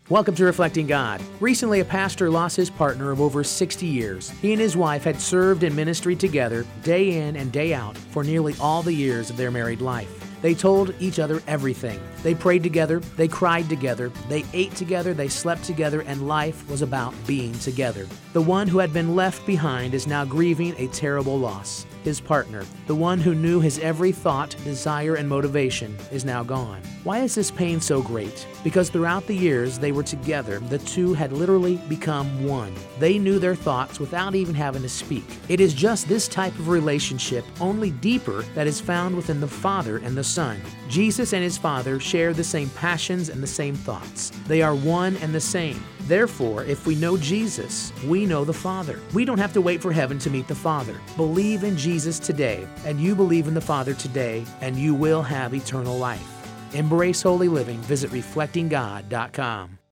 Welcome to Reflecting God. Recently, a pastor lost his partner of over 60 years. He and his wife had served in ministry together day in and day out for nearly all the years of their married life. They told each other everything. They prayed together, they cried together, they ate together, they slept together, and life was about being together. The one who had been left behind is now grieving a terrible loss. His partner, the one who knew his every thought, desire, and motivation, is now gone. Why is this pain so great? Because throughout the years they were together, the two had literally become one. They knew their thoughts without even having to speak. It is just this type of relationship, only deeper, that is found within the Father and the Son. Jesus and his Father share the same passions and the same thoughts. They are one and the same. Therefore, if we know Jesus, we know the Father. We don't have to wait for heaven to meet the Father. Believe in Jesus today, and you believe in the Father today, and you will have eternal life. Embrace holy living. Visit reflectinggod.com.